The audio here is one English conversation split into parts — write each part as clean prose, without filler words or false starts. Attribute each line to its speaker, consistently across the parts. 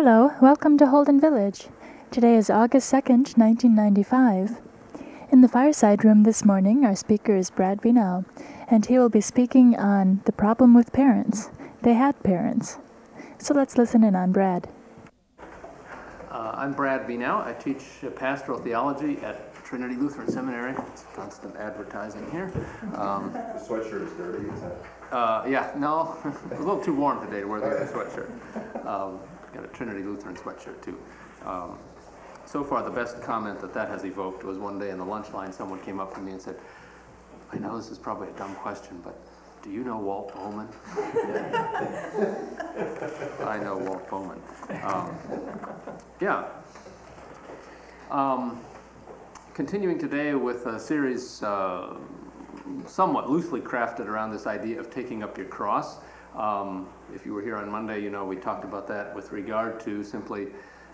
Speaker 1: Hello, welcome to Holden Village. Today is August 2nd, 1995. In the fireside room this morning, our speaker is Brad Binau, and he will be speaking on the problem with parents. They had parents. So let's listen in on Brad.
Speaker 2: I'm Brad Binau. I teach pastoral theology at Trinity Lutheran Seminary. It's constant advertising here.
Speaker 3: The sweatshirt is dirty, is that?
Speaker 2: No, it's a little too warm today to wear the sweatshirt. Got a Trinity Lutheran sweatshirt too. So far, the best comment that has evoked was one day in the lunch line, someone came up to me and said, "I know this is probably a dumb question, but do you know Walt Bowman?" I know Walt Bowman. Continuing today with a series somewhat loosely crafted around this idea of taking up your cross. If you were here on Monday, you know we talked about that with regard to simply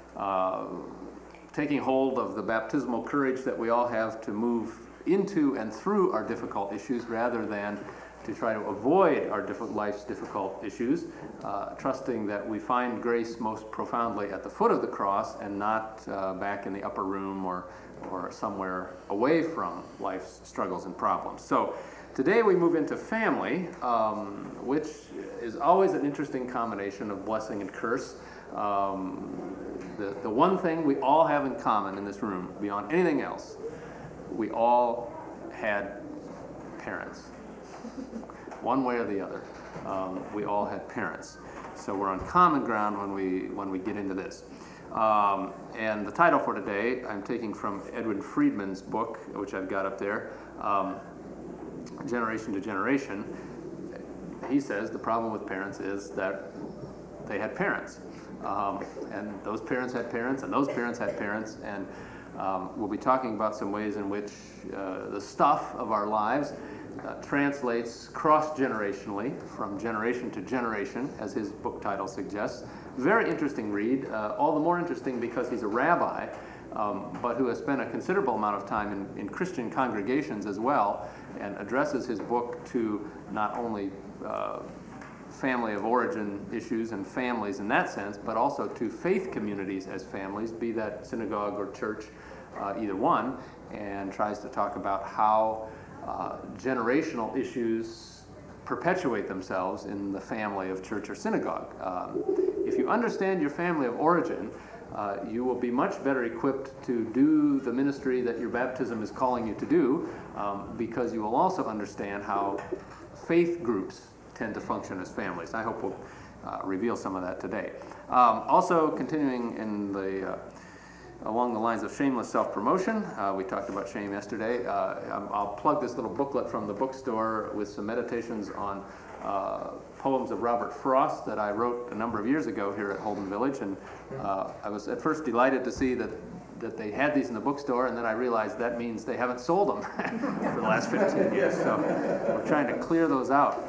Speaker 2: taking hold of the baptismal courage that we all have to move into and through our difficult issues rather than to try to avoid our life's difficult issues, trusting that we find grace most profoundly at the foot of the cross and not back in the upper room or somewhere away from life's struggles and problems. So today we move into family, which is always an interesting combination of blessing and curse. The one thing we all have in common in this room, beyond anything else, we all had parents. One way or the other, we all had parents. So we're on common ground when we get into this. And the title for today, I'm taking from Edwin Friedman's book, which I've got up there, Generation to Generation. He says the problem with parents is that they had parents. And those parents had parents, and those parents had parents, and we'll be talking about some ways in which the stuff of our lives translates cross-generationally from generation to generation, as his book title suggests. Very interesting read, all the more interesting because he's a rabbi, but who has spent a considerable amount of time in Christian congregations as well, and addresses his book to not only family of origin issues and families in that sense, but also to faith communities as families, be that synagogue or church, either one, and tries to talk about how generational issues perpetuate themselves in the family of church or synagogue. If you understand your family of origin, you will be much better equipped to do the ministry that your baptism is calling you to do, because you will also understand how faith groups tend to function as families. I hope we'll reveal some of that today. Also, continuing in along the lines of shameless self-promotion, we talked about shame yesterday. I'll plug this little booklet from the bookstore with some meditations on poems of Robert Frost that I wrote a number of years ago here at Holden Village, and I was at first delighted to see that they had these in the bookstore, and then I realized that means they haven't sold them for the last 15 years, so we're trying to clear those out.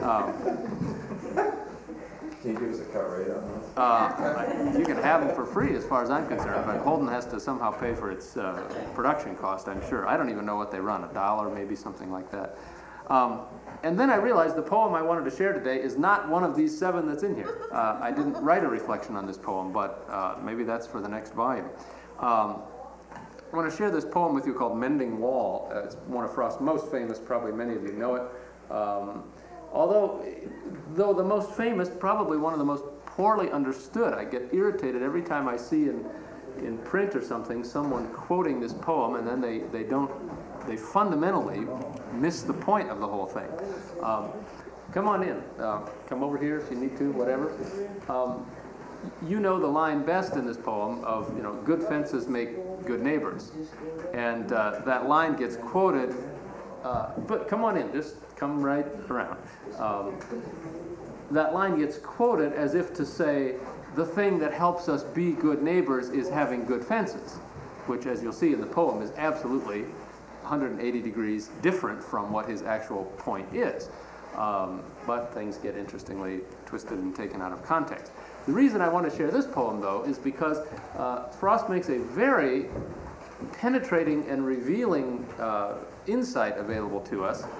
Speaker 3: Can you give us a cut rate on those?
Speaker 2: You can have them for free as far as I'm concerned, but Holden has to somehow pay for its production cost, I'm sure. I don't even know what they run, $1, maybe something like that. And then I realized the poem I wanted to share today is not one of these 7 that's in here. I didn't write a reflection on this poem, but maybe that's for the next volume. I want to share this poem with you called Mending Wall. It's one of Frost's most famous, probably many of you know it. Though the most famous, probably one of the most poorly understood. I get irritated every time I see in print or something someone quoting this poem, and then they fundamentally miss the point of the whole thing. Come on in. Come over here if you need to, whatever. You know the line best in this poem of, good fences make good neighbors. And that line gets quoted, but come on in, just come right around. That line gets quoted as if to say, the thing that helps us be good neighbors is having good fences, which, as you'll see in the poem, is absolutely 180 degrees different from what his actual point is. But things get interestingly twisted and taken out of context. The reason I want to share this poem, though, is because Frost makes a very penetrating and revealing insight available to us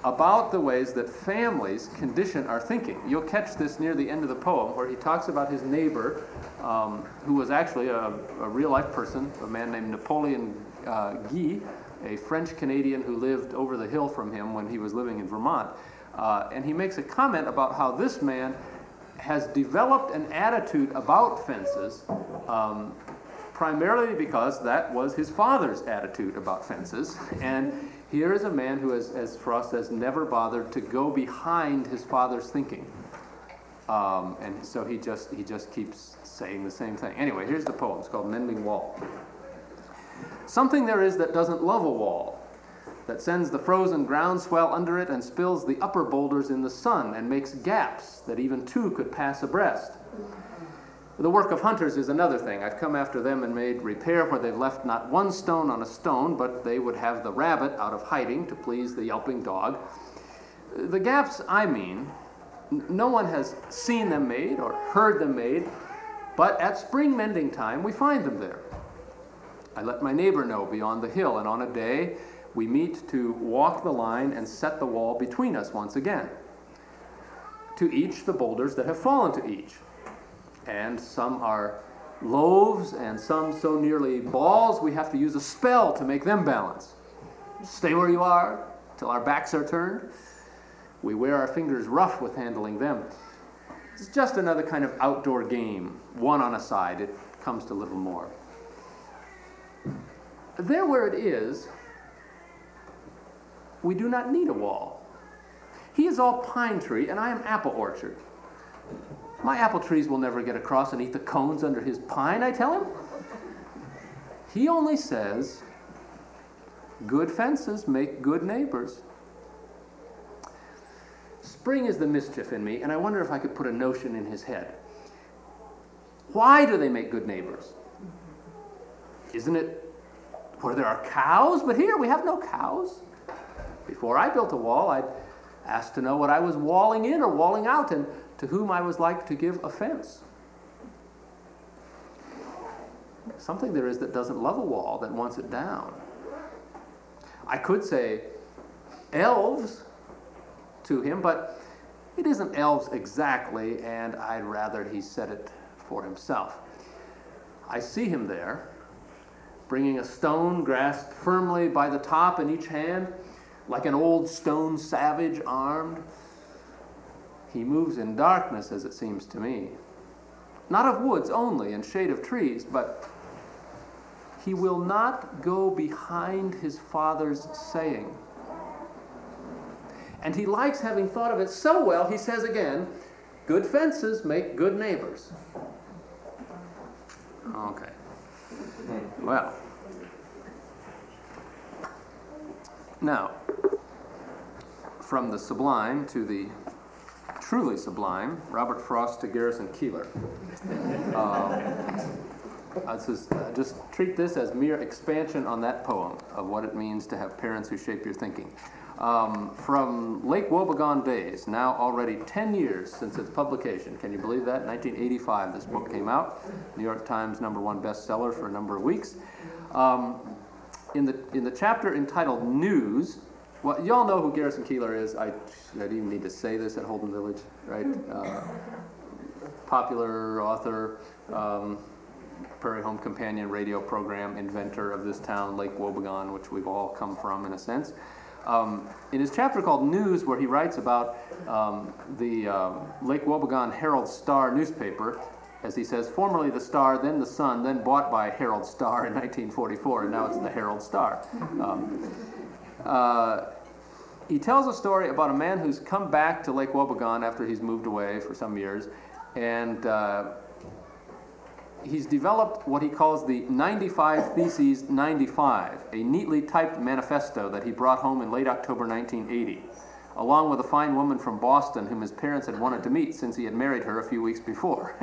Speaker 2: about the ways that families condition our thinking. You'll catch this near the end of the poem, where he talks about his neighbor, who was actually a real-life person, a man named Napoleon Guy, a French-Canadian who lived over the hill from him when he was living in Vermont. And he makes a comment about how this man has developed an attitude about fences, primarily because that was his father's attitude about fences. And here is a man who, as Frost says, never bothered to go behind his father's thinking. And so he just keeps saying the same thing. Anyway, here's the poem. It's called Mending Wall. Something there is that doesn't love a wall, that sends the frozen groundswell under it and spills the upper boulders in the sun and makes gaps that even two could pass abreast. The work of hunters is another thing. I've come after them and made repair where they've left not one stone on a stone, but they would have the rabbit out of hiding to please the yelping dog. The gaps I mean, no one has seen them made or heard them made, but at spring mending time we find them there. I let my neighbor know beyond the hill, and on a day we meet to walk the line and set the wall between us once again. To each the boulders that have fallen to each. And some are loaves, and some so nearly balls we have to use a spell to make them balance. Stay where you are till our backs are turned. We wear our fingers rough with handling them. It's just another kind of outdoor game, one on a side. It comes to little more. There where it is, we do not need a wall. He is all pine tree, and I am apple orchard. My apple trees will never get across and eat the cones under his pine, I tell him. He only says, good fences make good neighbors. Spring is the mischief in me, and I wonder if I could put a notion in his head. Why do they make good neighbors? Isn't it where there are cows? But here we have no cows. Before I built a wall, I'd asked to know what I was walling in or walling out, and to whom I was like to give offense. Something there is that doesn't love a wall, that wants it down. I could say elves to him, but it isn't elves exactly, and I'd rather he said it for himself. I see him there, bringing a stone grasped firmly by the top in each hand, like an old stone savage armed. He moves in darkness, as it seems to me. Not of woods only and shade of trees, but he will not go behind his father's saying. And he likes having thought of it so well, he says again, good fences make good neighbors. Okay. Well. Now, from the sublime to the truly sublime, Robert Frost to Garrison Keillor. Just treat this as mere expansion on that poem of what it means to have parents who shape your thinking. From Lake Wobegon days, now already 10 years since its publication. Can you believe that? 1985 this book came out. New York Times #1 bestseller for a number of weeks. In the chapter entitled News, well, y'all know who Garrison Keillor is. I didn't even need to say this at Holden Village, right? Popular author, Prairie Home Companion radio program, inventor of this town, Lake Wobegon, which we've all come from in a sense. In his chapter called News, where he writes about the Lake Wobegon Herald-Star newspaper, as he says, formerly the Star, then the Sun, then bought by Herald-Star in 1944, and now it's the Herald-Star. He tells a story about a man who's come back to Lake Wobegon after he's moved away for some years, and he's developed what he calls the 95 Theses 95, a neatly typed manifesto that he brought home in late October 1980, along with a fine woman from Boston whom his parents had wanted to meet since he had married her a few weeks before.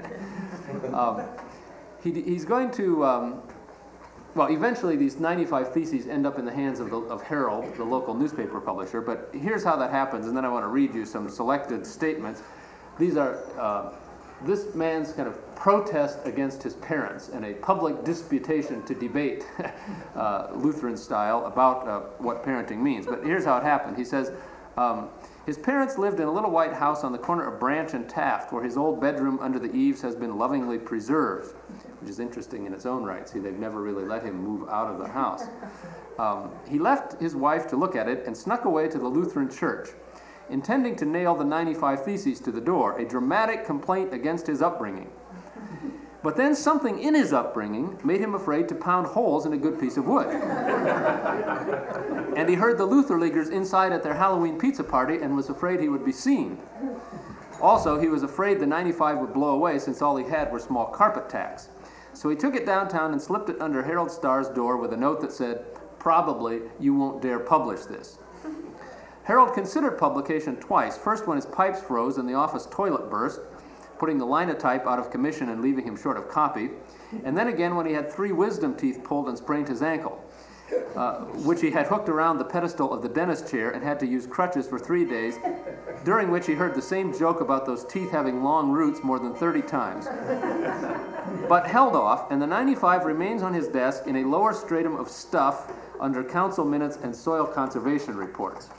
Speaker 2: He's going to... Well, eventually these 95 theses end up in the hands of Herald, the local newspaper publisher, but here's how that happens, and then I want to read you some selected statements. These are this man's kind of protest against his parents and a public disputation to debate, Lutheran style, about what parenting means. But here's how it happened. He says, His parents lived in a little white house on the corner of Branch and Taft, where his old bedroom under the eaves has been lovingly preserved, which is interesting in its own right. See, they've never really let him move out of the house. He left his wife to look at it and snuck away to the Lutheran church, intending to nail the 95 Theses to the door, a dramatic complaint against his upbringing. But then something in his upbringing made him afraid to pound holes in a good piece of wood. And he heard the Luther Leaguers inside at their Halloween pizza party and was afraid he would be seen. Also, he was afraid the 95 would blow away since all he had were small carpet tacks. So he took it downtown and slipped it under Harold Starr's door with a note that said, "Probably you won't dare publish this." Harold considered publication twice, first when his pipes froze and the office toilet burst, putting the linotype out of commission and leaving him short of copy, and then again when he had 3 wisdom teeth pulled and sprained his ankle, which he had hooked around the pedestal of the dentist chair and had to use crutches for 3 days, during which he heard the same joke about those teeth having long roots more than 30 times. But held off, and the 95 remains on his desk in a lower stratum of stuff under council minutes and soil conservation reports.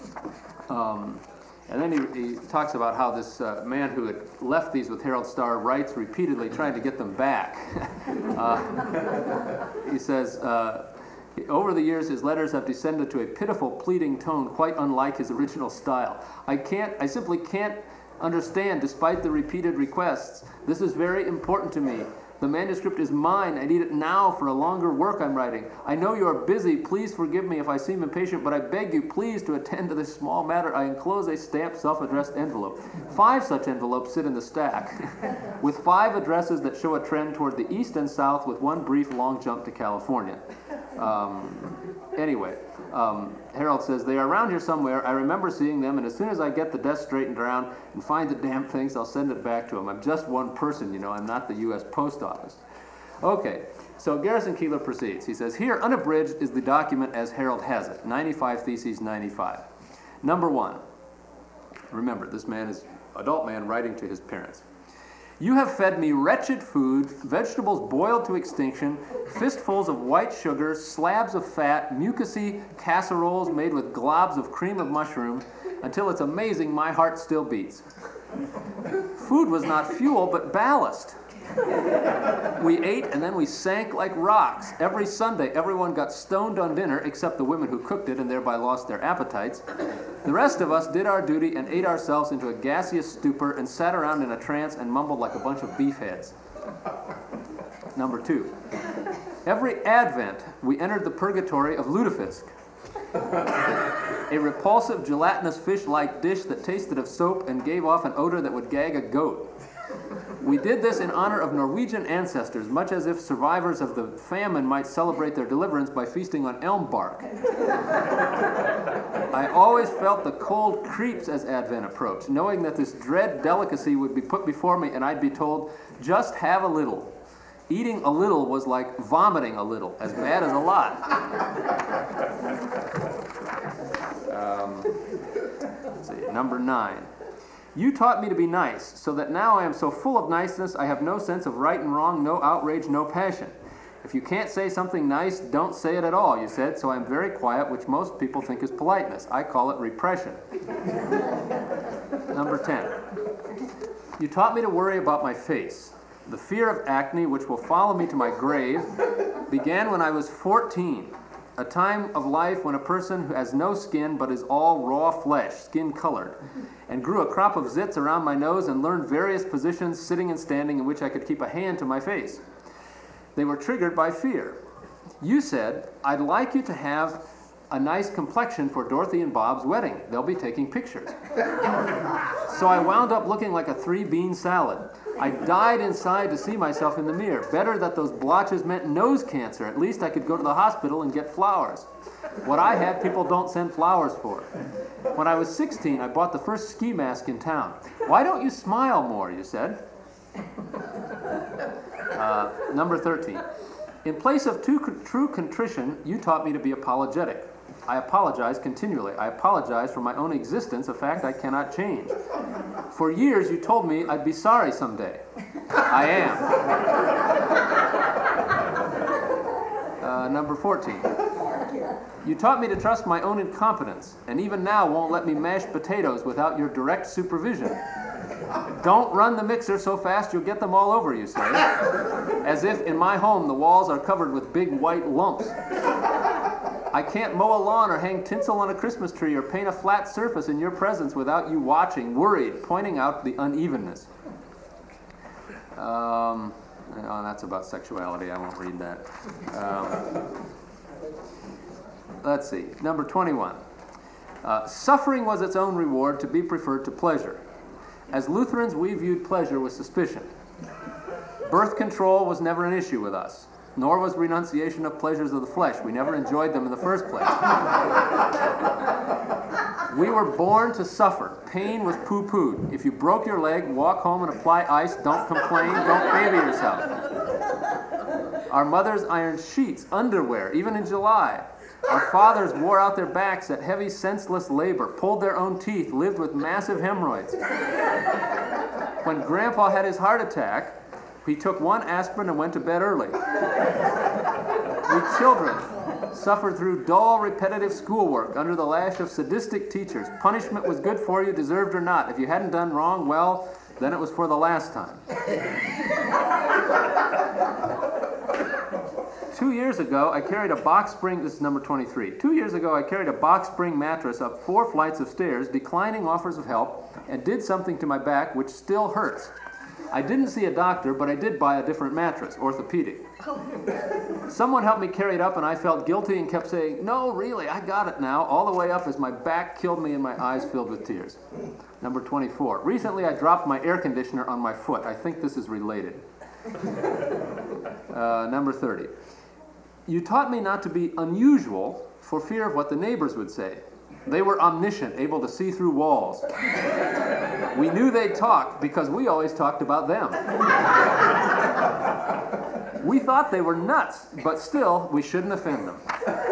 Speaker 2: And then he talks about how this man who had left these with Harold Starr writes repeatedly trying to get them back. He says, over the years his letters have descended to a pitiful pleading tone quite unlike his original style. I simply can't understand, despite the repeated requests. This is very important to me. The manuscript is mine. I need it now for a longer work I'm writing. I know you are busy. Please forgive me if I seem impatient, but I beg you please to attend to this small matter. I enclose a stamped self-addressed envelope. 5 such envelopes sit in the stack, with 5 addresses that show a trend toward the east and south, with 1 brief long jump to California. Anyway, Harold says, they are around here somewhere. I remember seeing them, and as soon as I get the desk straightened around and find the damn things, I'll send it back to him. I'm just one person, you know. I'm not the U.S. Post Office. Okay, so Garrison Keillor proceeds. He says, here, unabridged, is the document as Harold has it. 95 Theses, 95. Number 1. Remember, this man is an adult man writing to his parents. You have fed me wretched food, vegetables boiled to extinction, fistfuls of white sugar, slabs of fat, mucousy casseroles made with globs of cream of mushroom, until it's amazing my heart still beats. Food was not fuel, but ballast. We ate and then we sank like rocks. Every Sunday, everyone got stoned on dinner, except the women who cooked it and thereby lost their appetites. The rest of us did our duty and ate ourselves into a gaseous stupor and sat around in a trance and mumbled like a bunch of beef heads. Number 2. Every Advent, we entered the purgatory of lutefisk, a repulsive gelatinous fish-like dish that tasted of soap and gave off an odor that would gag a goat. We did this in honor of Norwegian ancestors, much as if survivors of the famine might celebrate their deliverance by feasting on elm bark. I always felt the cold creeps as Advent approached, knowing that this dread delicacy would be put before me and I'd be told, just have a little. Eating a little was like vomiting a little, as bad as a lot. Let's see, number 9. You taught me to be nice, so that now I am so full of niceness I have no sense of right and wrong, no outrage, no passion. If you can't say something nice, don't say it at all, you said, so I'm very quiet, which most people think is politeness. I call it repression. Number 10. You taught me to worry about my face. The fear of acne, which will follow me to my grave, began when I was 14. A time of life when a person who has no skin but is all raw flesh, skin-colored, and grew a crop of zits around my nose and learned various positions, sitting and standing, in which I could keep a hand to my face. They were triggered by fear. You said, I'd like you to have a nice complexion for Dorothy and Bob's wedding. They'll be taking pictures. So I wound up looking like a 3-bean salad. I died inside to see myself in the mirror. Better that those blotches meant nose cancer. At least I could go to the hospital and get flowers. What I had, people don't send flowers for. When I was 16, I bought the first ski mask in town. Why don't you smile more, you said. Number 13. In place of true contrition, you taught me to be apologetic. I apologize continually. I apologize for my own existence, a fact I cannot change. For years, you told me I'd be sorry someday. I am. Number 14. You taught me to trust my own incompetence, and even now won't let me mash potatoes without your direct supervision. Don't run the mixer so fast you'll get them all over, you say. As if in my home the walls are covered with big white lumps. I can't mow a lawn or hang tinsel on a Christmas tree or paint a flat surface in your presence without you watching, worried, pointing out the unevenness. Oh, that's about sexuality. I won't read that. Let's see. Number 21. Suffering was its own reward to be preferred to pleasure. As Lutherans, we viewed pleasure with suspicion. Birth control was never an issue with us, nor was renunciation of pleasures of the flesh. We never enjoyed them in the first place. We were born to suffer. Pain was poo-pooed. If you broke your leg, walk home and apply ice. Don't complain. Don't baby yourself. Our mothers ironed sheets, underwear, even in July. Our fathers wore out their backs at heavy, senseless labor, pulled their own teeth, lived with massive hemorrhoids. When Grandpa had his heart attack, he took 1 aspirin and went to bed early. We children suffered through dull, repetitive schoolwork under the lash of sadistic teachers. Punishment was good for you, deserved or not. If you hadn't done wrong, well, then it was for the last time. 2 years ago, I carried a box spring, this is number 23. 2 years ago, I carried a box spring mattress up 4 flights of stairs, declining offers of help, and did something to my back which still hurts. I didn't see a doctor, but I did buy a different mattress, orthopedic. Someone helped me carry it up, and I felt guilty and kept saying, "No, really, I got it now," all the way up as my back killed me and my eyes filled with tears. Number 24. Recently, I dropped my air conditioner on my foot. I think this is related. Number 30. You taught me not to be unusual for fear of what the neighbors would say. They were omniscient, able to see through walls. We knew they'd talk because we always talked about them. We thought they were nuts, but still, we shouldn't offend them.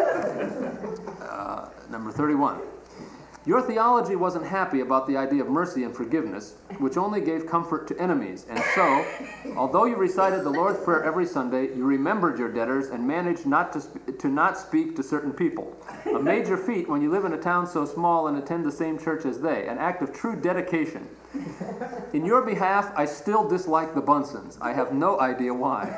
Speaker 2: Number 31. Your theology wasn't happy about the idea of mercy and forgiveness, which only gave comfort to enemies. And so, although you recited the Lord's Prayer every Sunday, you remembered your debtors and managed not to not speak to certain people. A major feat when you live in a town so small and attend the same church as they. An act of true dedication. In your behalf, I still dislike the Bunsons. I have no idea why.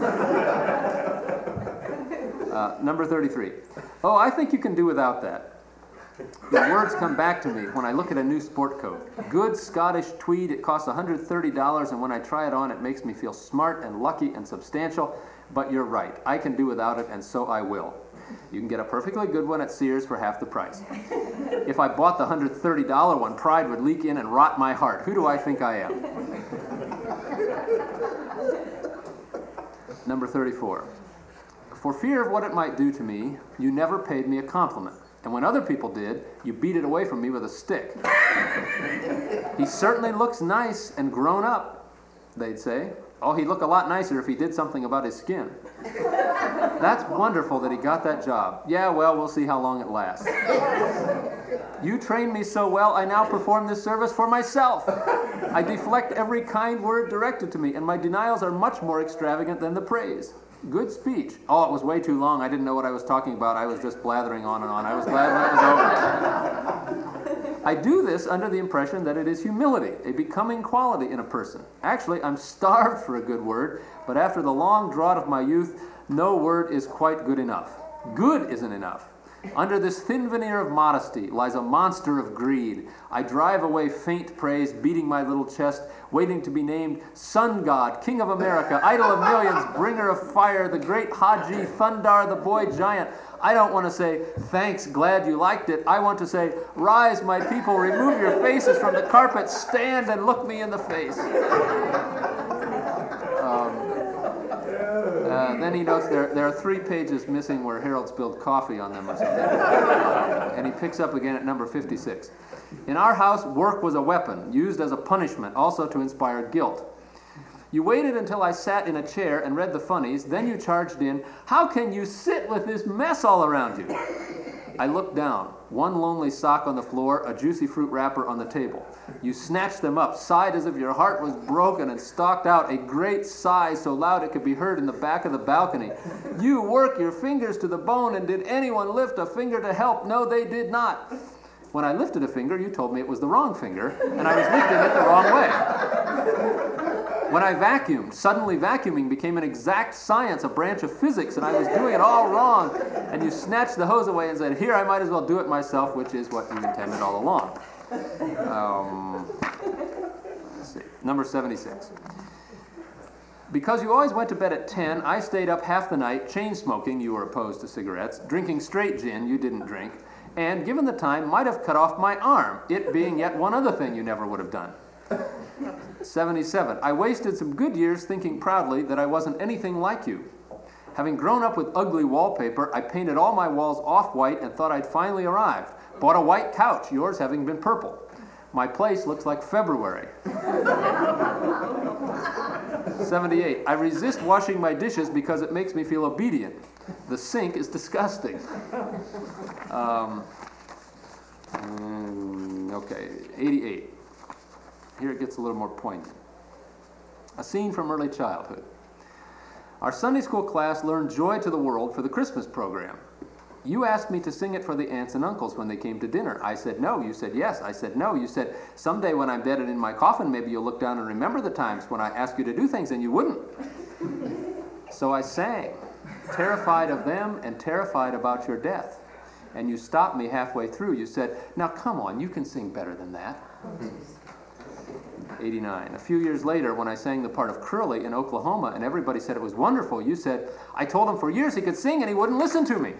Speaker 2: Number 33. Oh, I think you can do without that. The words come back to me when I look at a new sport coat. Good Scottish tweed, it costs $130, and when I try it on, it makes me feel smart and lucky and substantial. But you're right, I can do without it, and so I will. You can get a perfectly good one at Sears for half the price. If I bought the $130 one, pride would leak in and rot my heart. Who do I think I am? Number 34. For fear of what it might do to me, you never paid me a compliment. And when other people did, you beat it away from me with a stick. He certainly looks nice and grown up, they'd say. Oh, he'd look a lot nicer if he did something about his skin. That's wonderful that he got that job. Yeah, well, we'll see how long it lasts. You trained me so well, I now perform this service for myself. I deflect every kind word directed to me, and my denials are much more extravagant than the praise. Good speech. Oh, it was way too long. I didn't know what I was talking about. I was just blathering on and on. I was glad when it was over. I do this under the impression that it is humility, a becoming quality in a person. Actually, I'm starved for a good word, but after the long drought of my youth, no word is quite good enough. Good isn't enough. Under this thin veneer of modesty lies a monster of greed. I drive away faint praise, beating my little chest, waiting to be named Sun God, King of America, Idol of Millions, Bringer of Fire, the Great Haji, Thundar, the Boy Giant. I don't want to say, thanks, glad you liked it. I want to say, rise, my people, remove your faces from the carpet, stand and look me in the face. Then he notes there are 3 pages missing where Harold spilled coffee on them or something. And he picks up again at number 56. In our house, work was a weapon, used as a punishment, also to inspire guilt. You waited until I sat in a chair and read the funnies, then you charged in, "How can you sit with this mess all around you?" I looked down. one lonely sock on the floor, a juicy fruit wrapper on the table. You snatched them up, sighed as if your heart was broken, and stalked out a great sigh so loud it could be heard in the back of the balcony. You work your fingers to the bone, and did anyone lift a finger to help? No, they did not. When I lifted a finger, you told me it was the wrong finger, and I was lifting it the wrong way. When I vacuumed, suddenly vacuuming became an exact science, a branch of physics, and I was doing it all wrong. And you snatched the hose away and said, here, I might as well do it myself, which is what you intended all along. Let's see. Number 76. Because you always went to bed at 10, I stayed up half the night, chain smoking, you were opposed to cigarettes, drinking straight gin, you didn't drink, and given the time, might have cut off my arm, it being yet one other thing you never would have done. 77. I wasted some good years thinking proudly that I wasn't anything like you. Having grown up with ugly wallpaper, I painted all my walls off-white and thought I'd finally arrived. Bought a white couch, yours having been purple. My place looks like February. 78. I resist washing my dishes because it makes me feel obedient. The sink is disgusting. Okay, 88. Here it gets a little more poignant. A scene from early childhood. Our Sunday school class learned Joy to the World for the Christmas program. You asked me to sing it for the aunts and uncles when they came to dinner. I said no. You said yes. I said no. You said, someday when I'm dead and in my coffin, maybe you'll look down and remember the times when I asked you to do things and you wouldn't. So I sang, terrified of them and terrified about your death. And you stopped me halfway through. You said, now come on, you can sing better than that. 89. A few years later, when I sang the part of Curly in Oklahoma and everybody said it was wonderful, you said, I told him for years he could sing and he wouldn't listen to me.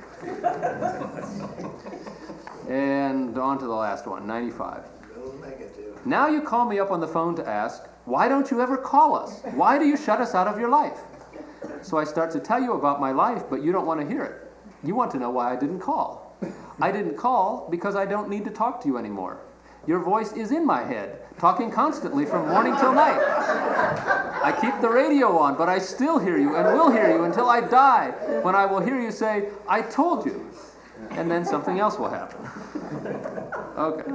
Speaker 2: And on to the last one, 95. Now you call me up on the phone to ask, why don't you ever call us? Why do you shut us out of your life? So I start to tell you about my life, but you don't want to hear it. You want to know why I didn't call. I didn't call because I don't need to talk to you anymore. Your voice is in my head, talking constantly from morning till night. I keep the radio on, but I still hear you and will hear you until I die, when I will hear you say, I told you. And then something else will happen. Okay.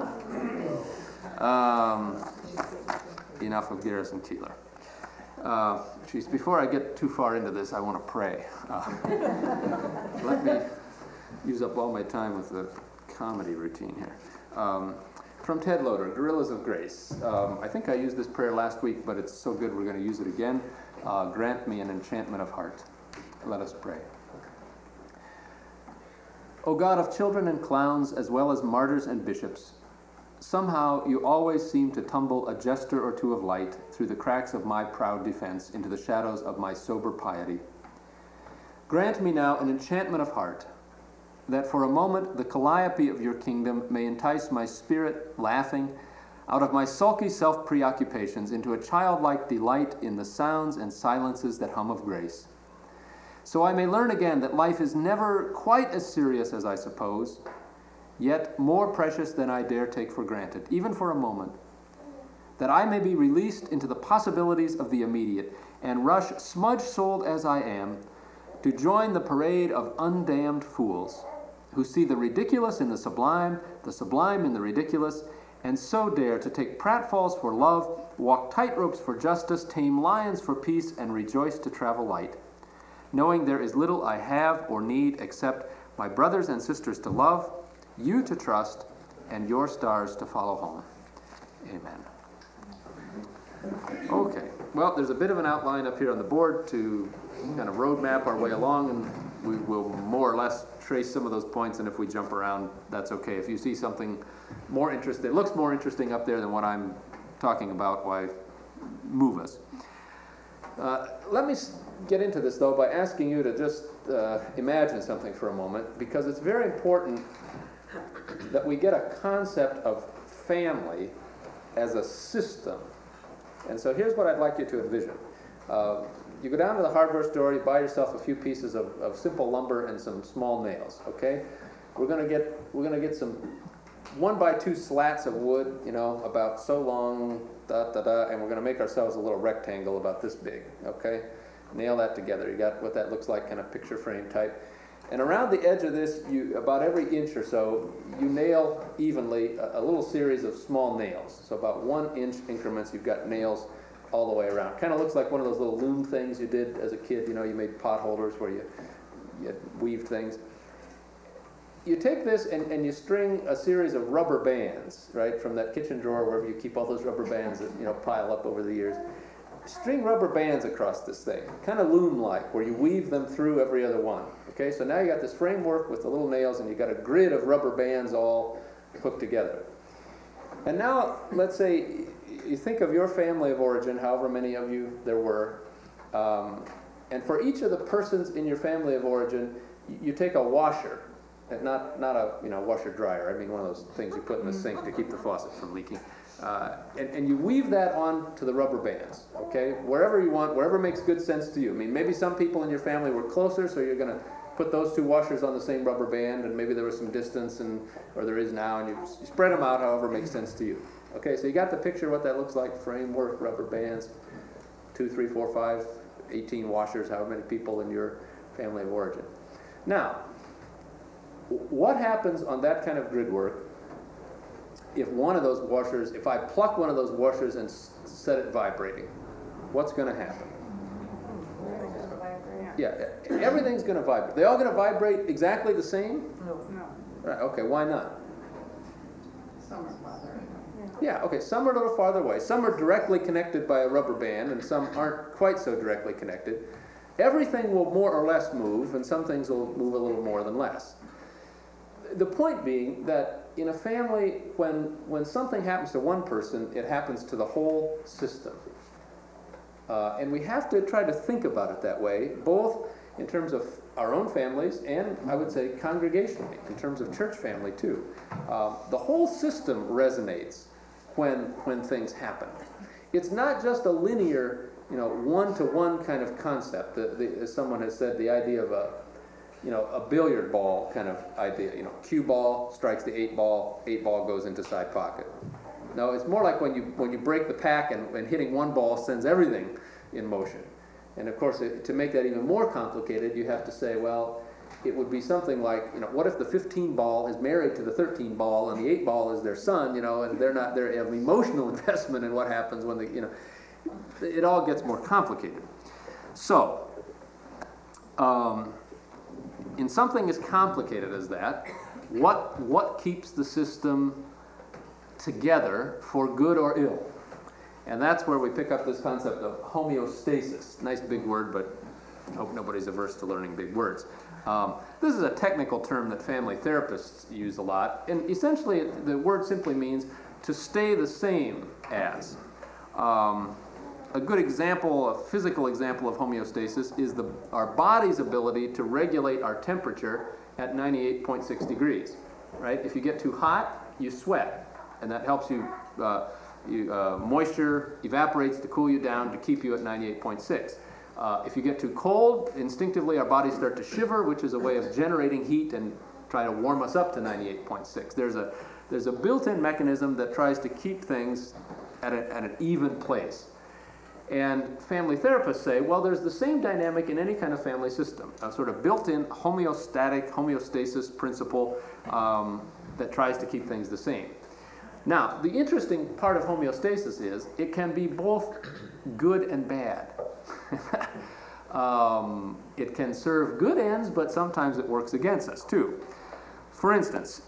Speaker 2: Enough of Garrison Keillor. Before I get too far into this, I want to pray. Let me use up all my time with the comedy routine here. From Ted Loder, Gorillas of Grace. I think I used this prayer last week, but it's so good we're going to use it again. Grant me an enchantment of heart. Let us pray. O God of children and clowns, as well as martyrs and bishops, somehow you always seem to tumble a jester or two of light through the cracks of my proud defense into the shadows of my sober piety. Grant me now an enchantment of heart, that for a moment the calliope of your kingdom may entice my spirit, laughing, out of my sulky self-preoccupations into a childlike delight in the sounds and silences that hum of grace. So I may learn again that life is never quite as serious as I suppose, yet more precious than I dare take for granted, even for a moment, that I may be released into the possibilities of the immediate and rush, smudge-souled as I am, to join the parade of undamned fools who see the ridiculous in the sublime in the ridiculous, and so dare to take pratfalls for love, walk tightropes for justice, tame lions for peace, and rejoice to travel light, knowing there is little I have or need except my brothers and sisters to love, you to trust, and your stars to follow home. Amen. Okay, well, there's a bit of an outline up here on the board to kind of roadmap our way along, and we will more or less trace some of those points, and if we jump around, that's okay. If you see something more interesting, it looks more interesting up there than what I'm talking about, why move us. Let me get into this, though, by asking you to just imagine something for a moment, because it's very important that we get a concept of family as a system. And so here's what I'd like you to envision. You go down to the hardware store, you buy yourself a few pieces of simple lumber and some small nails, okay? We're gonna get some 1x2 slats of wood, about so long, and we're gonna make ourselves a little rectangle about this big, okay? Nail that together. You got what that looks like, kind of picture frame type. And around the edge of this, about every inch or so, you nail evenly a little series of small nails. So about 1 inch increments, you've got nails all the way around. Kind of looks like one of those little loom things you did as a kid. You made pot holders where you weaved things. You take this and you string a series of rubber bands, right, from that kitchen drawer wherever you keep all those rubber bands that pile up over the years. String rubber bands across this thing, kind of loom-like, where you weave them through every other one. Okay, so now you got this framework with the little nails, and you got a grid of rubber bands all hooked together. And now, let's say you think of your family of origin, however many of you there were, and for each of the persons in your family of origin, you take a washer, and not a washer dryer. I mean one of those things you put in the sink to keep the faucet from leaking. And you weave that onto the rubber bands, okay? Wherever you want, wherever makes good sense to you. I mean, maybe some people in your family were closer, so you're going to put those two washers on the same rubber band, and maybe there was some distance, or there is now, and you spread them out however makes sense to you. Okay, so you got the picture of what that looks like: framework, rubber bands, 2, 3, 4, 5, 18 washers, however many people in your family of origin. Now, what happens on that kind of grid work if one of those washers, if I pluck one of those washers and set it vibrating? What's going to happen? Yeah, everything's going to vibrate. They all going to vibrate exactly the same?
Speaker 4: No.
Speaker 2: Right, okay, why not?
Speaker 4: Some are farther.
Speaker 2: Yeah, okay, some are a little farther away. Some are directly connected by a rubber band, and some aren't quite so directly connected. Everything will more or less move, and some things will move a little more than less. The point being that in a family, when something happens to one person, it happens to the whole system. And we have to try to think about it that way, both in terms of our own families and, I would say, congregationally, in terms of church family too. The whole system resonates when things happen. It's not just a linear, one-to-one kind of concept. As someone has said, the idea of a billiard ball kind of idea. Cue ball strikes the 8 ball goes into side pocket. No, it's more like when you break the pack and hitting one ball sends everything in motion. And of course, to make that even more complicated, you have to say, well, it would be something like, what if the 15 ball is married to the 13 ball and the 8 ball is their son, and they have an emotional investment in what happens when it all gets more complicated. So, in something as complicated as that, what keeps the system together for good or ill? And that's where we pick up this concept of homeostasis. Nice big word, but I hope nobody's averse to learning big words. This is a technical term that family therapists use a lot, and essentially the word simply means to stay the same as. A good example, a physical example of homeostasis is our body's ability to regulate our temperature at 98.6 degrees, right? If you get too hot, you sweat, and that helps you, moisture evaporates to cool you down to keep you at 98.6. If you get too cold, instinctively our bodies start to shiver, which is a way of generating heat and try to warm us up to 98.6. There's a built-in mechanism that tries to keep things at an even place. And family therapists say, well, there's the same dynamic in any kind of family system, a sort of built-in homeostasis principle that tries to keep things the same. Now, the interesting part of homeostasis is it can be both good and bad. It can serve good ends, but sometimes it works against us too. For instance,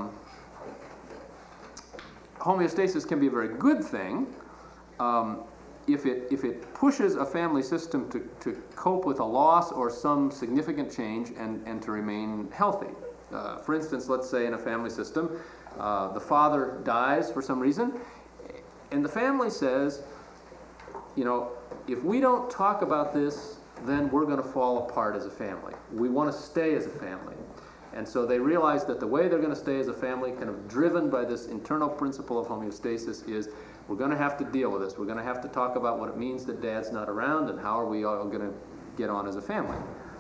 Speaker 2: homeostasis can be a very good thing if it pushes a family system to cope with a loss or some significant change and to remain healthy. For instance, let's say in a family system, the father dies for some reason, and the family says, if we don't talk about this, then we're going to fall apart as a family. We want to stay as a family. And so they realize that the way they're going to stay as a family, kind of driven by this internal principle of homeostasis, is we're going to have to deal with this. We're going to have to talk about what it means that Dad's not around and how are we all going to get on as a family.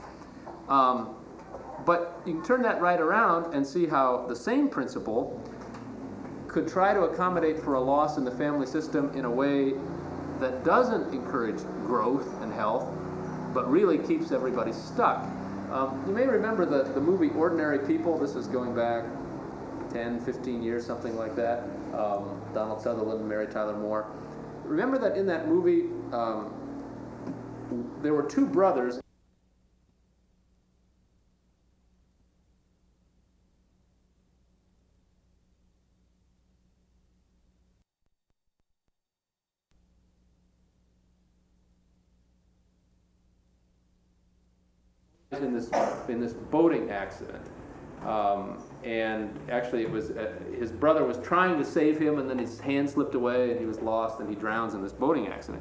Speaker 2: But you can turn that right around and see how the same principle could try to accommodate for a loss in the family system in a way that doesn't encourage growth and health, but really keeps everybody stuck. You may remember the movie Ordinary People. This is going back 10, 15 years, something like that. Donald Sutherland and Mary Tyler Moore. Remember that in that movie, there were two brothers. In this boating accident, and actually it was his brother was trying to save him, and then his hand slipped away, and he was lost, and he drowns in this boating accident.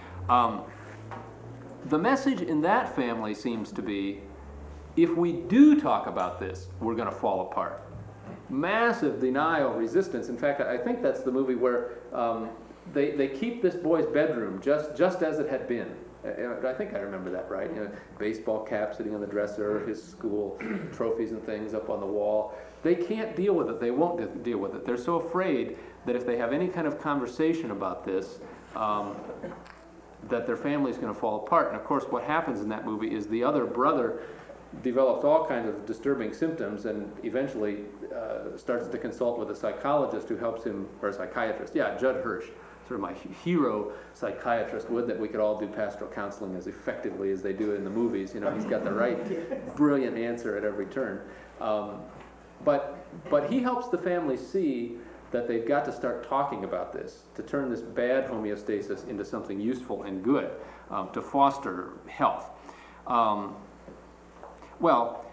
Speaker 2: The message in that family seems to be, if we do talk about this, we're going to fall apart. Massive denial, resistance. In fact, I think that's the movie where they keep this boy's bedroom just as it had been. I think I remember that right. Baseball cap sitting on the dresser, his school trophies and things up on the wall. They can't deal with it. They won't deal with it. They're so afraid that if they have any kind of conversation about this, that their family is going to fall apart. And of course, what happens in that movie is the other brother develops all kinds of disturbing symptoms and eventually starts to consult with a psychologist who helps him, or a psychiatrist. Yeah, Judd Hirsch. Sort of my hero psychiatrist. Would that we could all do pastoral counseling as effectively as they do in the movies. He's got the right brilliant answer at every turn. But he helps the family see that they've got to start talking about this, to turn this bad homeostasis into something useful and good, to foster health. Well,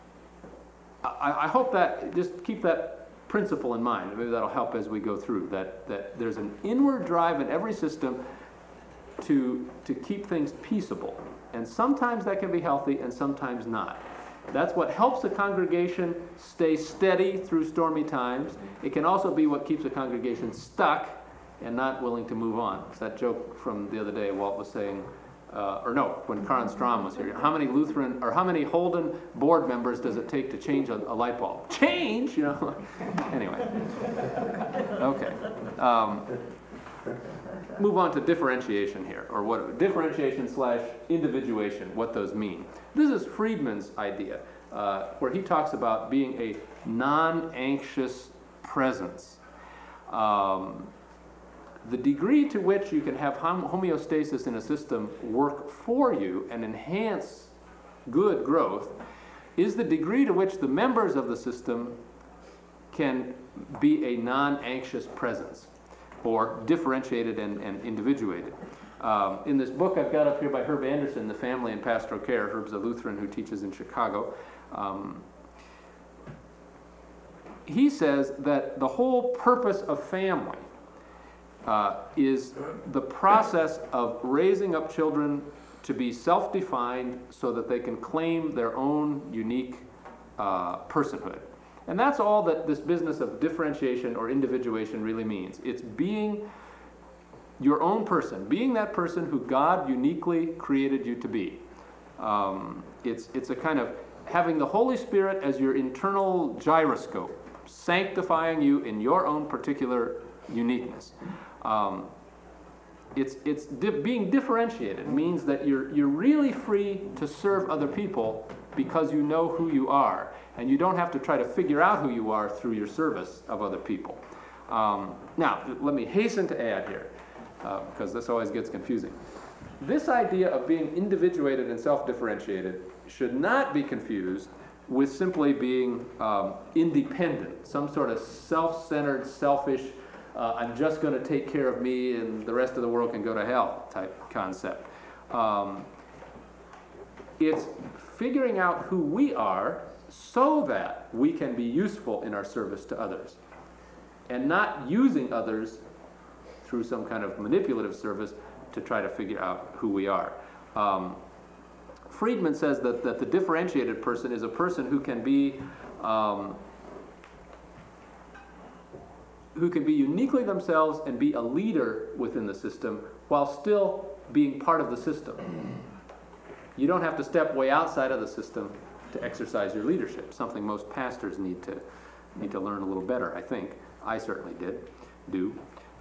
Speaker 2: I hope that, just keep that principle in mind. Maybe that'll help as we go through, that there's an inward drive in every system to keep things peaceable. And sometimes that can be healthy and sometimes not. That's what helps a congregation stay steady through stormy times. It can also be what keeps a congregation stuck and not willing to move on. It's that joke from the other day, Walt was saying, when Karen Strom was here, how many Holden board members does it take to change a light bulb? Change, Anyway. Okay. Move on to differentiation here, or what differentiation / individuation, what those mean. This is Friedman's idea, where he talks about being a non-anxious presence. The degree to which you can have homeostasis in a system work for you and enhance good growth is the degree to which the members of the system can be a non-anxious presence, or differentiated and individuated. In this book I've got up here by Herb Anderson, The Family and Pastoral Care. Herb's a Lutheran who teaches in Chicago. He says that the whole purpose of family is the process of raising up children to be self-defined so that they can claim their own unique personhood. And that's all that this business of differentiation or individuation really means. It's being your own person, being that person who God uniquely created you to be. It's a kind of having the Holy Spirit as your internal gyroscope, sanctifying you in your own particular uniqueness. Being differentiated means that you're really free to serve other people because you know who you are, and you don't have to try to figure out who you are through your service of other people. Now, let me hasten to add here, because this always gets confusing. This idea of being individuated and self-differentiated should not be confused with simply being independent, some sort of self-centered, selfish, I'm just going to take care of me and the rest of the world can go to hell type concept. It's figuring out who we are so that we can be useful in our service to others, and not using others through some kind of manipulative service to try to figure out who we are. Friedman says that the differentiated person is a person who can be uniquely themselves and be a leader within the system while still being part of the system. You don't have to step way outside of the system to exercise your leadership, something most pastors need to learn a little better, I think. I certainly do.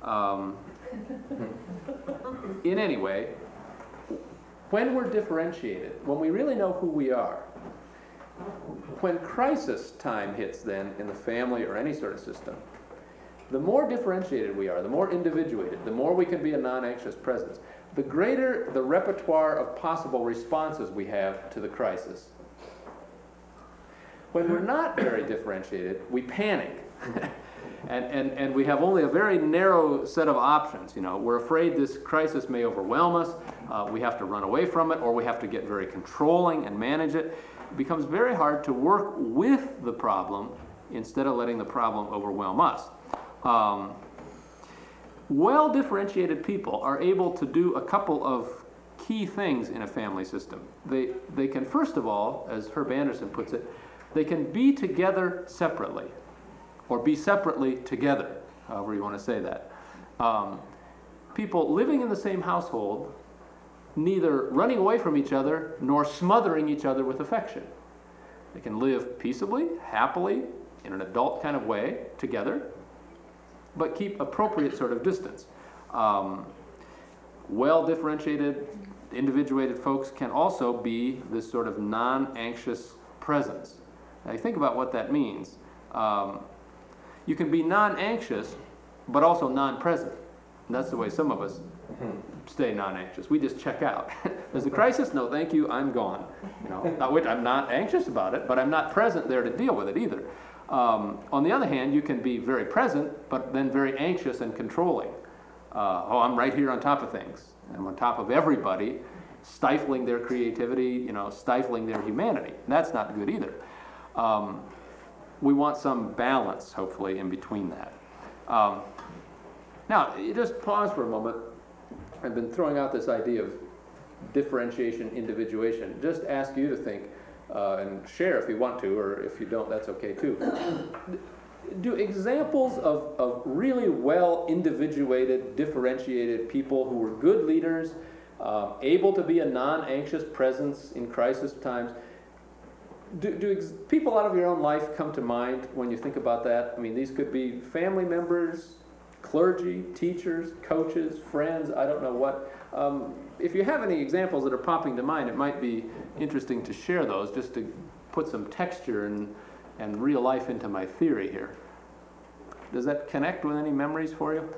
Speaker 2: In any way, when we're differentiated, when we really know who we are, when crisis time hits then in the family or any sort of system, the more differentiated we are, the more individuated, the more we can be a non-anxious presence, the greater the repertoire of possible responses we have to the crisis. When we're not very differentiated, we panic. And we have only a very narrow set of options. We're afraid this crisis may overwhelm us. We have to run away from it, or we have to get very controlling and manage it. It becomes very hard to work with the problem instead of letting the problem overwhelm us. Well-differentiated people are able to do a couple of key things in a family system. They can, first of all, as Herb Anderson puts it, they can be together separately, or be separately together, however you want to say that. People living in the same household, neither running away from each other nor smothering each other with affection. They can live peaceably, happily, in an adult kind of way, together, but keep appropriate sort of distance. Well-differentiated, individuated folks can also be this sort of non-anxious presence. Now, you think about what that means. You can be non-anxious, but also non-present. And that's the way some of us stay non-anxious. We just check out. There's a crisis? No, thank you, I'm gone. I'm not anxious about it, but I'm not present there to deal with it either. On the other hand, you can be very present, but then very anxious and controlling. I'm right here on top of things. I'm on top of everybody, stifling their creativity, stifling their humanity. And that's not good either. We want some balance, hopefully, in between that. Now, you just pause for a moment. I've been throwing out this idea of differentiation, individuation. Just ask you to think and share if you want to, or if you don't, that's okay too. Do examples of really well individuated, differentiated people who were good leaders, able to be a non-anxious presence in crisis times, do people out of your own life come to mind when you think about that? I mean, these could be family members, clergy, teachers, coaches, friends, I don't know what. If you have any examples that are popping to mind, it might be interesting to share those, just to put some texture and real life into my theory here. Does that connect with any memories for you?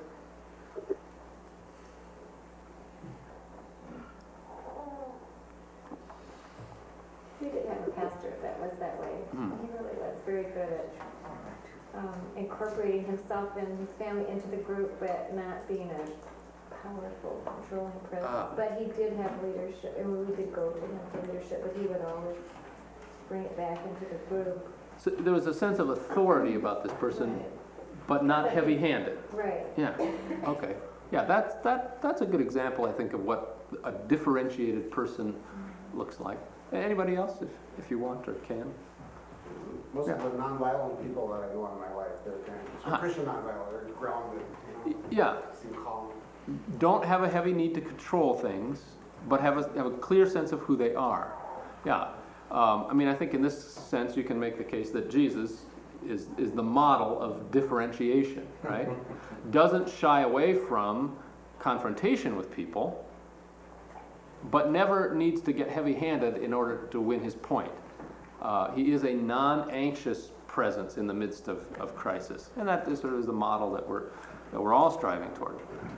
Speaker 5: We did have a pastor that was that way. He really was very good at incorporating himself and his family into the group, but not being a powerful, controlling presence. But he did have leadership, and we did go to him for leadership, but he would always bring it back into the group.
Speaker 2: So there was a sense of authority about this person,
Speaker 5: Right.
Speaker 2: but not heavy-handed.
Speaker 5: Right.
Speaker 2: Yeah, okay. Yeah, that's a good example, I think, of what a differentiated person looks like. Anybody else, if you want or can?
Speaker 6: Most of the nonviolent people that I know in my life, they're kind of Christian nonviolent, they're grounded.
Speaker 2: Yeah.
Speaker 6: Seem calm.
Speaker 2: Don't have a heavy need to control things, but have a clear sense of who they are. Yeah. I think in this sense you can make the case that Jesus is the model of differentiation, right? Doesn't shy away from confrontation with people, but never needs to get heavy-handed in order to win his point. He is a non-anxious presence in the midst of crisis, and that is sort of the model that we're all striving toward.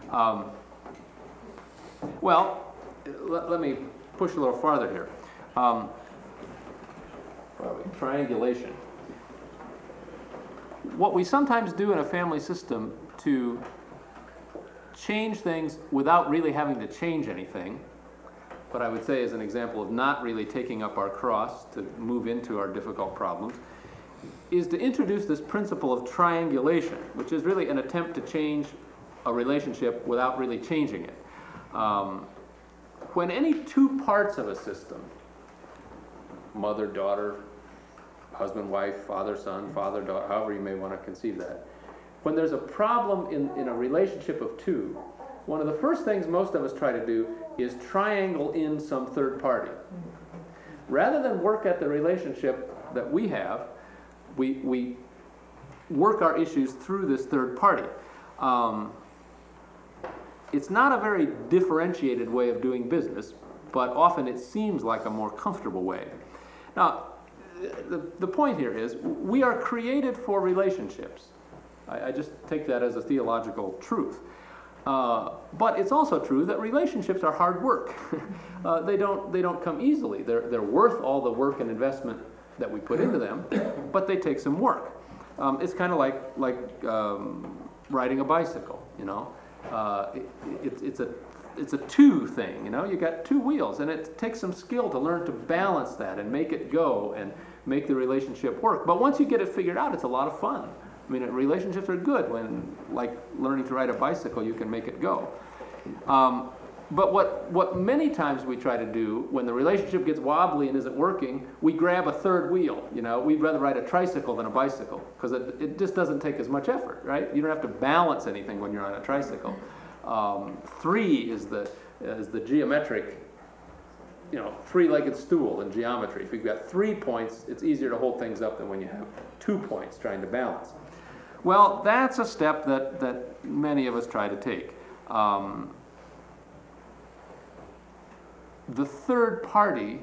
Speaker 2: Let me push a little farther here. Triangulation. What we sometimes do in a family system to change things without really having to change anything, what I would say is an example of not really taking up our cross to move into our difficult problems, is to introduce this principle of triangulation, which is really an attempt to change a relationship without really changing it. When any two parts of a system, mother, daughter, husband, wife, father, son, father, daughter, however you may want to conceive that, when there's a problem in a relationship of two, one of the first things most of us try to do is triangle in some third party. Rather than work at the relationship that we have, we work our issues through this third party. It's not a very differentiated way of doing business, but often it seems like a more comfortable way. Now, the point here is we are created for relationships. I just take that as a theological truth. But it's also true that relationships are hard work. They don't come easily. They're worth all the work and investment that we put into them, but they take some work. It's kind of like riding a bicycle. You know, it's a two thing. You know, you got two wheels, and it takes some skill to learn to balance that and make it go and make the relationship work. But once you get it figured out, it's a lot of fun. I mean, relationships are good when, like learning to ride a bicycle, you can make it go. But what many times we try to do when the relationship gets wobbly and isn't working, we grab a third wheel. You know, we'd rather ride a tricycle than a bicycle because it just doesn't take as much effort, right? You don't have to balance anything when you're on a tricycle. 3 is the geometric, you know, 3-legged stool in geometry. If you've got 3 points, it's easier to hold things up than when you have 2 points trying to balance. Well, that's a step that many of us try to take. The third party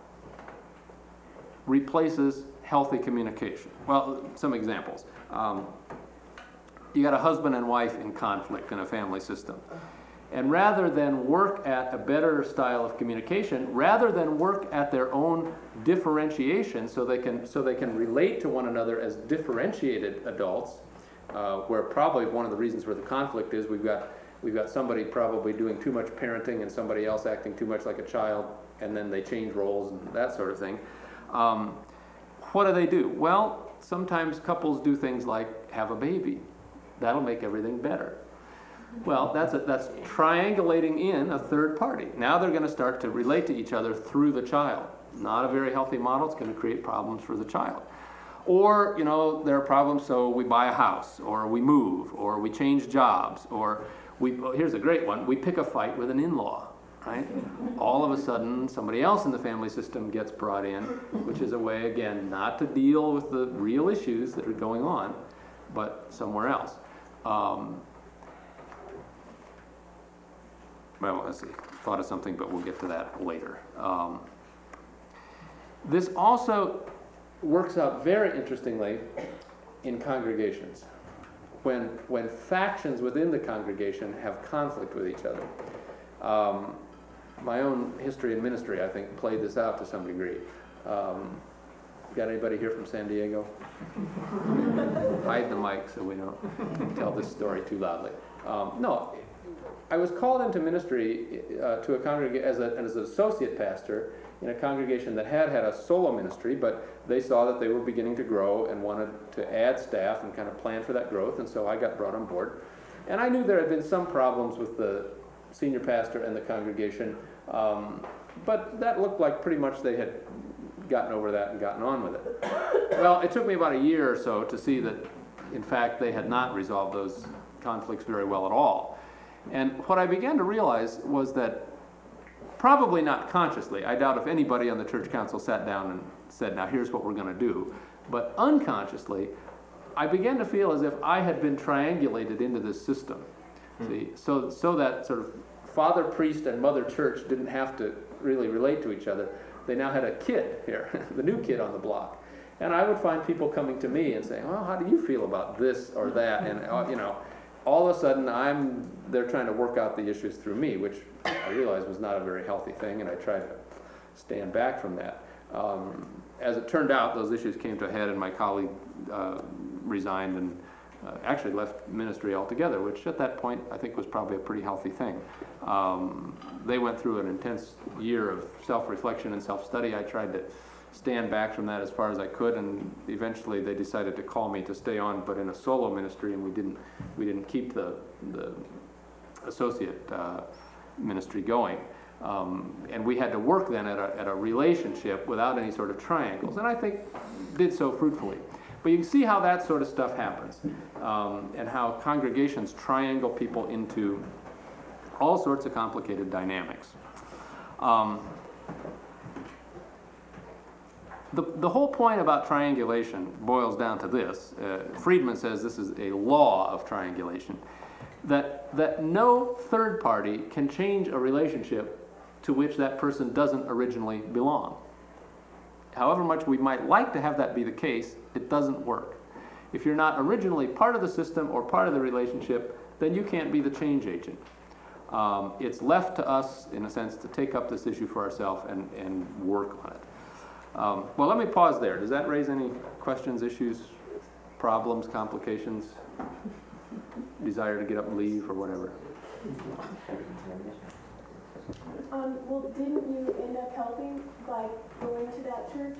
Speaker 2: replaces healthy communication. Well, some examples. You got a husband and wife in conflict in a family system. And rather than work at a better style of communication, rather than work at their own differentiation so they can relate to one another as differentiated adults, where probably one of the reasons for the conflict is we've got somebody probably doing too much parenting and somebody else acting too much like a child, and then they change roles and that sort of thing. What do? Well, sometimes couples do things like have a baby. That'll make everything better. Well, that's triangulating in a third party. Now they're going to start to relate to each other through the child. Not a very healthy model. It's going to create problems for the child. Or, you know, there are problems, so we buy a house, or we move, or we change jobs, or here's a great one, we pick a fight with an in-law, right? All of a sudden, somebody else in the family system gets brought in, which is a way, again, not to deal with the real issues that are going on, but somewhere else. Well, let's see, thought of something, but we'll get to that later. This also works out very interestingly in congregations. When factions within the congregation have conflict with each other. My own history and ministry, I think, played this out to some degree. Got anybody here from San Diego? Hide the mic so we don't tell this story too loudly. No, I was called into ministry to a congregation as an associate pastor in a congregation that had a solo ministry, but they saw that they were beginning to grow and wanted to add staff and kind of plan for that growth, and so I got brought on board. And I knew there had been some problems with the senior pastor and the congregation, but that looked like pretty much they had gotten over that and gotten on with it. Well, it took me about a year or so to see that, in fact, they had not resolved those conflicts very well at all. And what I began to realize was that, probably not consciously, I doubt if anybody on the church council sat down and said, now here's what we're going to do, but unconsciously, I began to feel as if I had been triangulated into this system. See, so that sort of father priest and mother church didn't have to really relate to each other. They now had a kid here, the new kid on the block. And I would find people coming to me and saying, well, how do you feel about this or that? And, you know, all of a sudden they're trying to work out the issues through me, which I realized was not a very healthy thing, and I tried to stand back from that. As it turned out, those issues came to a head, and my colleague resigned and actually left ministry altogether, which at that point I think was probably a pretty healthy thing. They went through an intense year of self-reflection and self-study. I tried to stand back from that as far as I could, and eventually they decided to call me to stay on, but in a solo ministry, and we didn't keep the associate ministry going. And we had to work then at a relationship without any sort of triangles, and I think did so fruitfully. But you can see how that sort of stuff happens, and how congregations triangle people into all sorts of complicated dynamics. The whole point about triangulation boils down to this. Friedman says this is a law of triangulation, that no third party can change a relationship to which that person doesn't originally belong. however much we might like to have that be the case, it doesn't work. If you're not originally part of the system or part of the relationship, then you can't be the change agent. It's left to us, in a sense, to take up this issue for ourselves and work on it. Well, let me pause there. Does that raise any questions, issues, problems, complications, desire to get up and leave, or whatever?
Speaker 7: Well, didn't you end up helping by going to that church?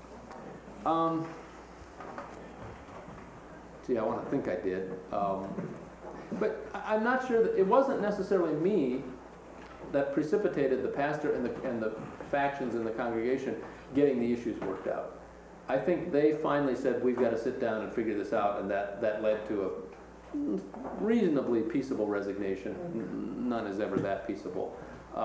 Speaker 2: Gee, I want to think I did. But I'm not sure that it wasn't necessarily me that precipitated the pastor and the factions in the congregation getting the issues worked out. I think they finally said, we've got to sit down and figure this out, and that led to a reasonably peaceable resignation. None is ever that peaceable.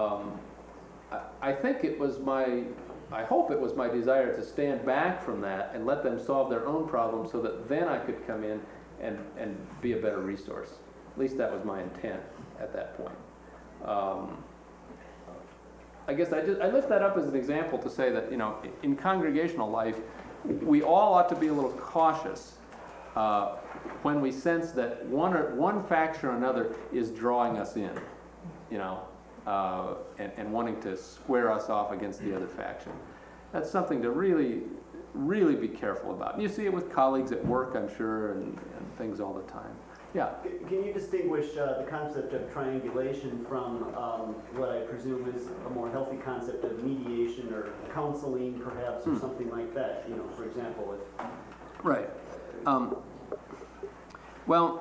Speaker 2: I think it was I hope it was my desire to stand back from that and let them solve their own problems so that then I could come in and be a better resource. At least that was my intent at that point. I guess I lift that up as an example to say that, in congregational life, we all ought to be a little cautious when we sense that one faction or another is drawing us in, and wanting to square us off against the other faction. That's something to really, really be careful about. And you see it with colleagues at work, I'm sure, and things all the time. Yeah?
Speaker 8: Can you distinguish the concept of triangulation from what I presume is a more healthy concept of mediation or counseling, perhaps, or something like that? For example, if...
Speaker 2: Right. Well,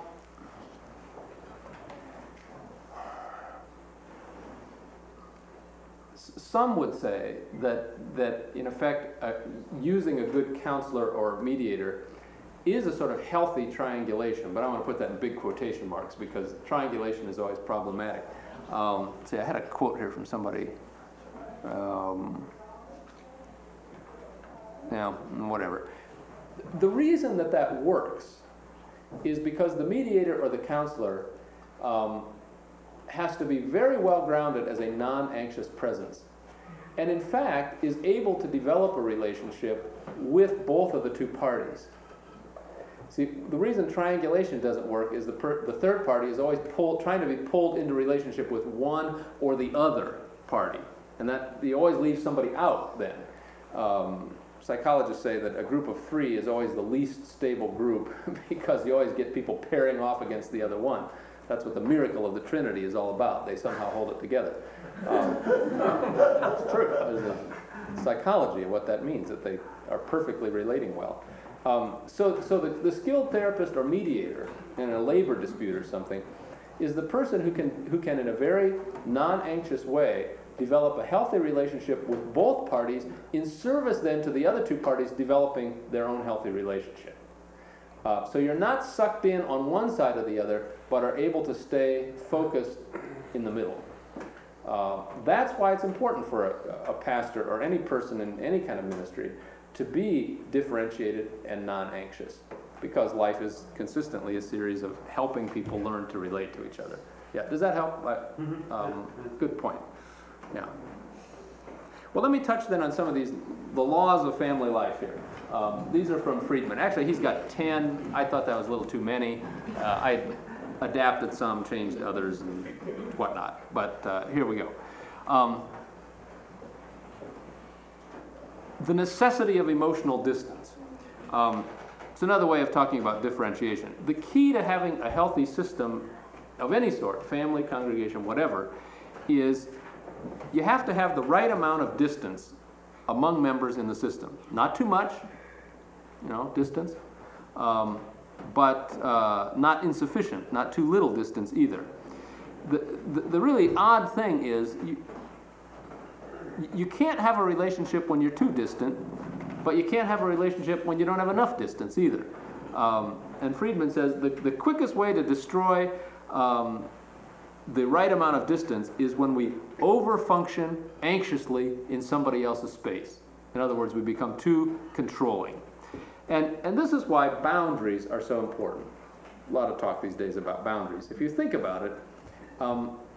Speaker 2: some would say that in effect, using a good counselor or mediator is a sort of healthy triangulation, but I want to put that in big quotation marks because triangulation is always problematic. See, I had a quote here from somebody. Now, whatever. The reason that works is because the mediator or the counselor has to be very well grounded as a non-anxious presence, and in fact is able to develop a relationship with both of the two parties. See, the reason triangulation doesn't work is the third party is always trying to be pulled into relationship with one or the other party, and that you always leave somebody out then. Psychologists say that a group of three is always the least stable group because you always get people pairing off against the other one. That's what the miracle of the Trinity is all about. They somehow hold it together. It's true. There's a psychology of what that means, that they are perfectly relating well. So the skilled therapist or mediator in a labor dispute or something is the person who can in a very non-anxious way develop a healthy relationship with both parties in service then to the other two parties developing their own healthy relationship. So you're not sucked in on one side or the other, but are able to stay focused in the middle. That's why it's important for a pastor or any person in any kind of ministry to be differentiated and non-anxious, because life is consistently a series of helping people learn to relate to each other. Yeah, does that help? Good point. Yeah. Well, let me touch then on some of the laws of family life here. These are from Friedman. Actually, he's got 10. I thought that was a little too many. I adapted some, changed others, and whatnot. But here we go. The necessity of emotional distance. It's another way of talking about differentiation. The key to having a healthy system of any sort, family, congregation, whatever, is you have to have the right amount of distance among members in the system. Not too much, distance, but not insufficient, not too little distance either. The really odd thing is you can't have a relationship when you're too distant, but you can't have a relationship when you don't have enough distance either. And Friedman says the quickest way to destroy the right amount of distance is when we overfunction anxiously in somebody else's space. In other words, we become too controlling. And this is why boundaries are so important. A lot of talk these days about boundaries. If you think about it,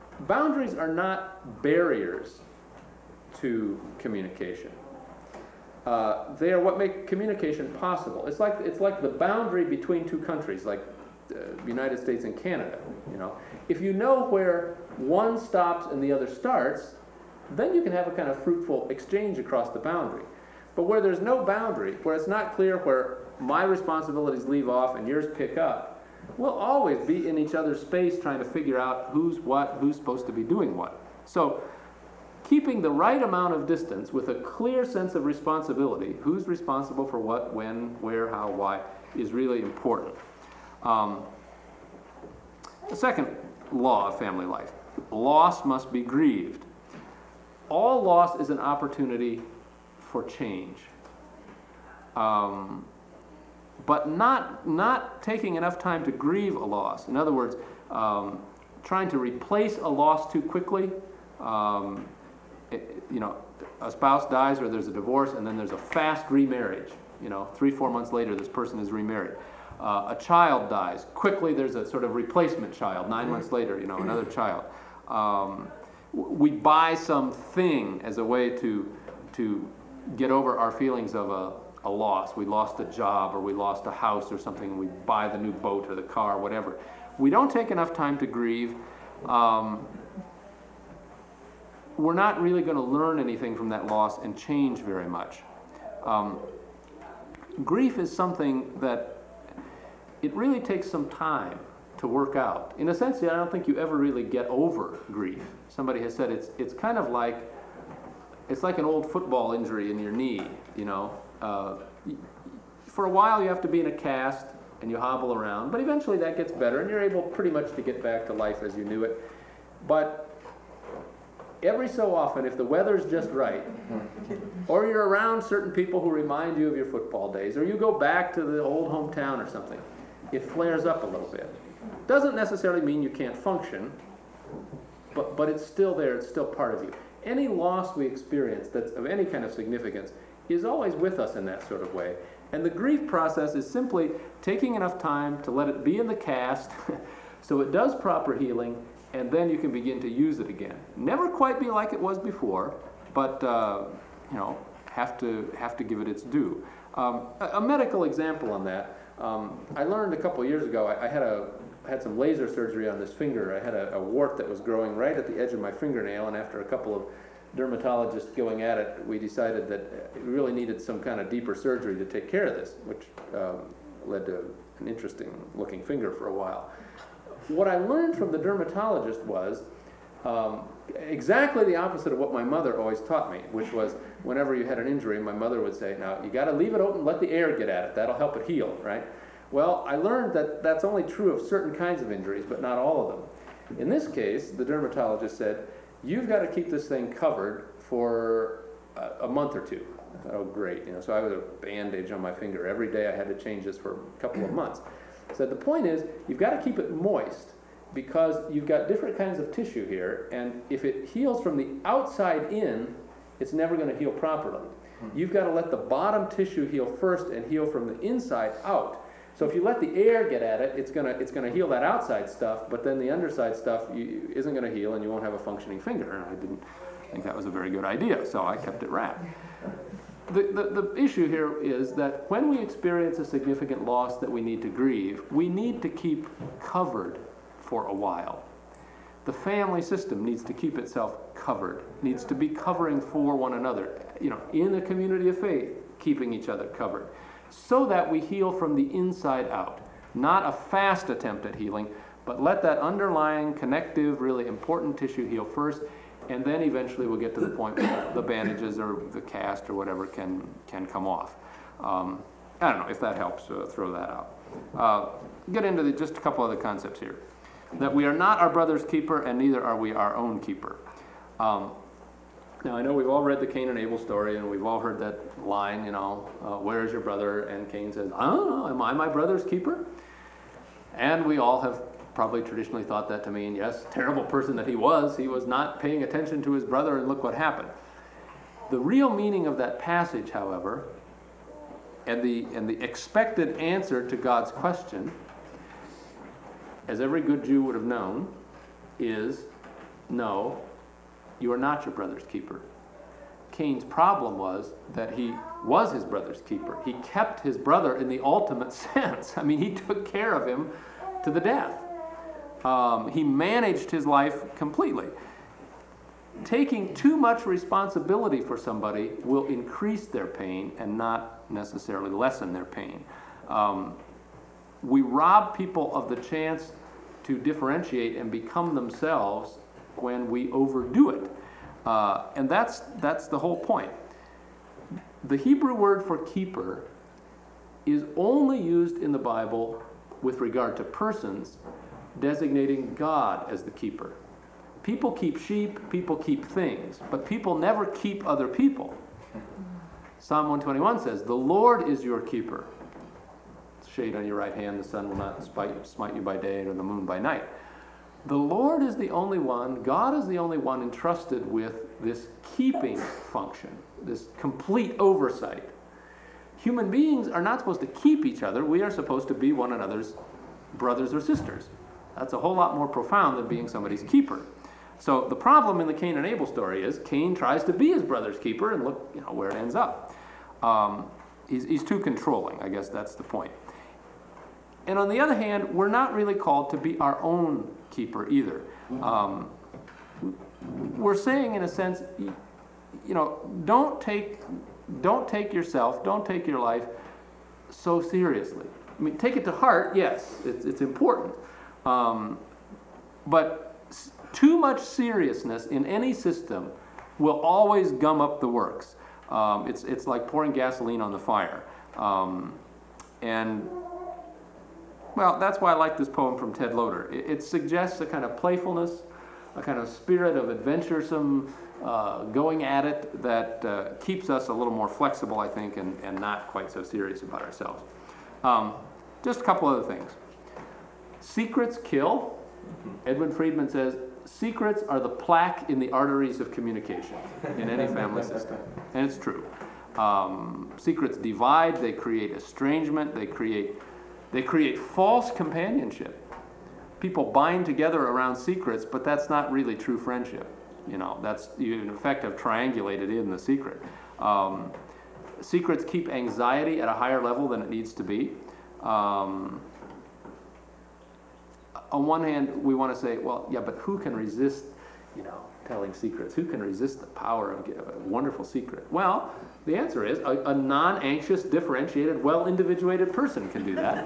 Speaker 2: boundaries are not barriers to communication. they are what make communication possible. It's like the boundary between two countries, like the United States and Canada. You know, if you know where one stops and the other starts, then you can have a kind of fruitful exchange across the boundary. But where there's no boundary, where it's not clear where my responsibilities leave off and yours pick up, we'll always be in each other's space trying to figure out who's what, who's supposed to be doing what. So keeping the right amount of distance with a clear sense of responsibility, who's responsible for what, when, where, how, why, is really important. The second law of family life: loss must be grieved. All loss is an opportunity for change. But not taking enough time to grieve a loss. In other words, trying to replace a loss too quickly. A spouse dies or there's a divorce, and then there's a fast remarriage. 3-4 months later, this person is remarried. A child dies. Quickly, there's a sort of replacement child. 9 months later, another child. We buy something as a way to get over our feelings of a loss. We lost a job, or we lost a house or something, and we buy the new boat or the car, whatever. We don't take enough time to grieve. We're not really going to learn anything from that loss and change very much. Grief is something that it really takes some time to work out. In a sense, I don't think you ever really get over grief. Somebody has said it's kind of like, it's like an old football injury in your knee, For a while you have to be in a cast and you hobble around, but eventually that gets better and you're able pretty much to get back to life as you knew it. But every so often, if the weather's just right, or you're around certain people who remind you of your football days, or you go back to the old hometown or something, it flares up a little bit. Doesn't necessarily mean you can't function, but it's still there, it's still part of you. Any loss we experience that's of any kind of significance is always with us in that sort of way. And the grief process is simply taking enough time to let it be in the cast so it does proper healing, and then you can begin to use it again. Never quite be like it was before, but have to give it its due. A medical example on that. I learned a couple of years ago. I had some laser surgery on this finger. I had a wart that was growing right at the edge of my fingernail, and after a couple of dermatologists going at it, we decided that we really needed some kind of deeper surgery to take care of this, which led to an interesting looking finger for a while. What I learned from the dermatologist was exactly the opposite of what my mother always taught me, which was whenever you had an injury, my mother would say, now you got to leave it open, let the air get at it. That'll help it heal, right? Well, I learned that that's only true of certain kinds of injuries, but not all of them. In this case, the dermatologist said, you've got to keep this thing covered for a month or two. I thought, oh, great. So I had a bandage on my finger. Every day I had to change this for a couple of months. So the point is, you've got to keep it moist because you've got different kinds of tissue here, and if it heals from the outside in, it's never going to heal properly. You've got to let the bottom tissue heal first and heal from the inside out. So if you let the air get at it, it's going to heal that outside stuff, but then the underside stuff isn't going to heal, and you won't have a functioning finger. And I didn't think that was a very good idea, so I kept it wrapped. The issue here is that when we experience a significant loss that we need to grieve, we need to keep covered for a while. The family system needs to keep itself covered, needs to be covering for one another, in a community of faith, keeping each other covered, so that we heal from the inside out. Not a fast attempt at healing, but let that underlying connective, really important tissue heal first, and then eventually we'll get to the point where the bandages or the cast or whatever can come off. I don't know if that helps, throw that out. Get into just a couple other concepts here. That we are not our brother's keeper, and neither are we our own keeper. Now I know we've all read the Cain and Abel story, and we've all heard that line, where is your brother? And Cain says, I don't know, am I my brother's keeper? And we all have probably traditionally thought that to mean, yes, terrible person that he was not paying attention to his brother, and look what happened. The real meaning of that passage, however, and the expected answer to God's question, as every good Jew would have known, is no, you are not your brother's keeper. Cain's problem was that he was his brother's keeper. He kept his brother in the ultimate sense. I mean, he took care of him to the death. He managed his life completely. Taking too much responsibility for somebody will increase their pain and not necessarily lessen their pain. We rob people of the chance to differentiate and become themselves when we overdo it. And that's the whole point. The Hebrew word for keeper is only used in the Bible with regard to persons, designating God as the keeper. People keep sheep, people keep things, but people never keep other people. Psalm 121 says, "The Lord is your keeper. Shade on your right hand, the sun will not smite you by day, or the moon by night." The Lord is the only one, God is the only one entrusted with this keeping function, this complete oversight. Human beings are not supposed to keep each other. We are supposed to be one another's brothers or sisters. That's a whole lot more profound than being somebody's keeper. So the problem in the Cain and Abel story is Cain tries to be his brother's keeper, and look, where it ends up. He's too controlling. I guess that's the point. And on the other hand, we're not really called to be our own keeper either. We're saying, in a sense, don't take yourself, don't take your life so seriously. I mean, take it to heart, yes, it's important. But too much seriousness in any system will always gum up the works. It's like pouring gasoline on the fire. Well, that's why I like this poem from Ted Loder. It suggests a kind of playfulness, a kind of spirit of adventuresome going at it that keeps us a little more flexible, I think, and not quite so serious about ourselves. Just a couple other things. Secrets kill. Edwin Friedman says, secrets are the plaque in the arteries of communication in any family system. And it's true. Secrets divide, they create estrangement, they create false companionship. People bind together around secrets, but that's not really true friendship. That's in effect have triangulated in the secret. Secrets keep anxiety at a higher level than it needs to be. On one hand, we want to say, well, yeah, but who can resist, telling secrets? Who can resist the power of a wonderful secret? Well, the answer is a non-anxious, differentiated, well-individuated person can do that.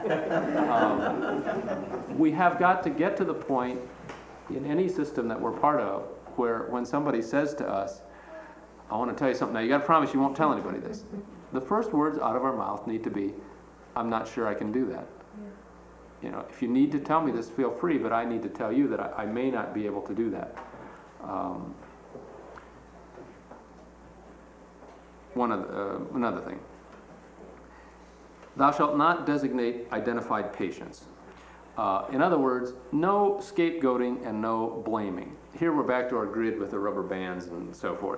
Speaker 2: We have got to get to the point in any system that we're part of where when somebody says to us, I want to tell you something. Now, you got to promise you won't tell anybody this. The first words out of our mouth need to be, I'm not sure I can do that. If you need to tell me this, feel free, but I need to tell you that I may not be able to do that. Another thing. Thou shalt not designate identified patients. In other words, no scapegoating and no blaming. Here we're back to our grid with the rubber bands and so forth.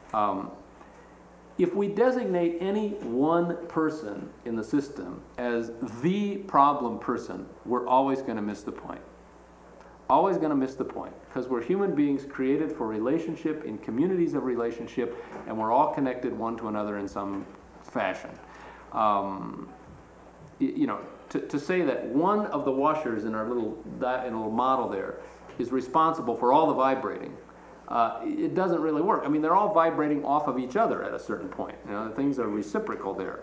Speaker 2: If we designate any one person in the system as the problem person, we're always going to miss the point. Always going to miss the point, because we're human beings created for relationship in communities of relationship, and we're all connected one to another in some fashion. To say that one of the washers in our little model there is responsible for all the vibrating, it doesn't really work. I mean, they're all vibrating off of each other at a certain point. Things are reciprocal there.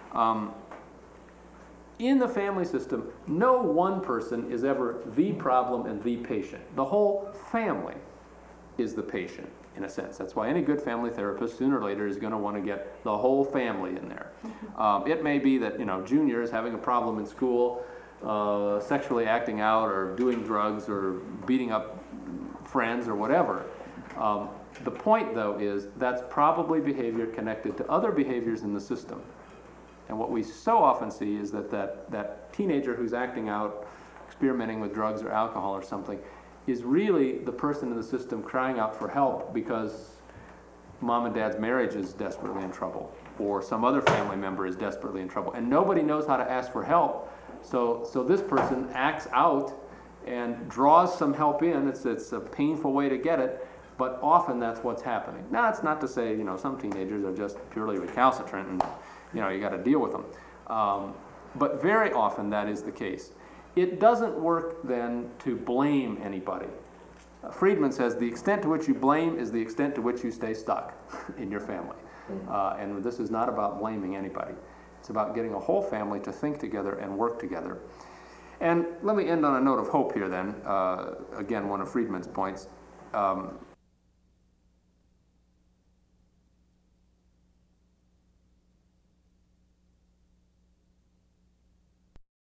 Speaker 2: In the family system, no one person is ever the problem and the patient. The whole family is the patient, in a sense. That's why any good family therapist, sooner or later, is going to want to get the whole family in there. It may be that, Junior is having a problem in school, sexually acting out or doing drugs or beating up friends or whatever. The point, though, is that's probably behavior connected to other behaviors in the system. And what we so often see is that teenager who's acting out, experimenting with drugs or alcohol or something, is really the person in the system crying out for help because mom and dad's marriage is desperately in trouble, or some other family member is desperately in trouble, and nobody knows how to ask for help. So this person acts out and draws some help in. It's a painful way to get it, but often that's what's happening. Now, it's not to say, some teenagers are just purely recalcitrant and, you got to deal with them. But very often that is the case. It doesn't work then to blame anybody. Friedman says the extent to which you blame is the extent to which you stay stuck in your family. And this is not about blaming anybody. It's about getting a whole family to think together and work together. And let me end on a note of hope here then. Again, one of Friedman's points.